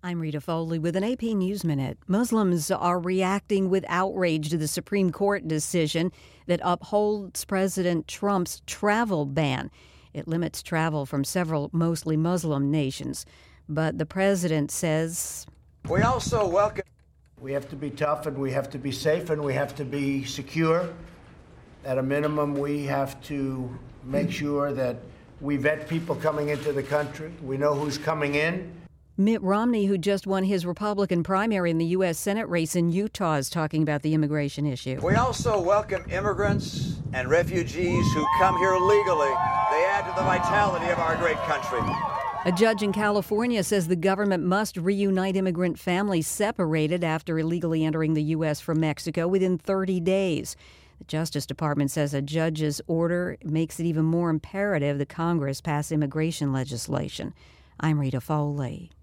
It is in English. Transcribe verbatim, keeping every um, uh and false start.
I'm Rita Foley with an A P News Minute. Muslims are reacting with outrage to the Supreme Court decision that upholds President Trump's travel ban. It limits travel from several mostly Muslim nations. But the president says, We also welcome... We have to be tough, and we have to be safe, and we have to be secure. At a minimum, we have to make sure that we vet people coming into the country. We know who's coming in. Mitt Romney, who just won his Republican primary in the U S Senate race in Utah, is talking about the immigration issue. We also welcome immigrants and refugees who come here legally. They add to the vitality of our great country. A judge in California says the government must reunite immigrant families separated after illegally entering the U S from Mexico within thirty days. The Justice Department says a judge's order makes it even more imperative that Congress pass immigration legislation. I'm Rita Foley.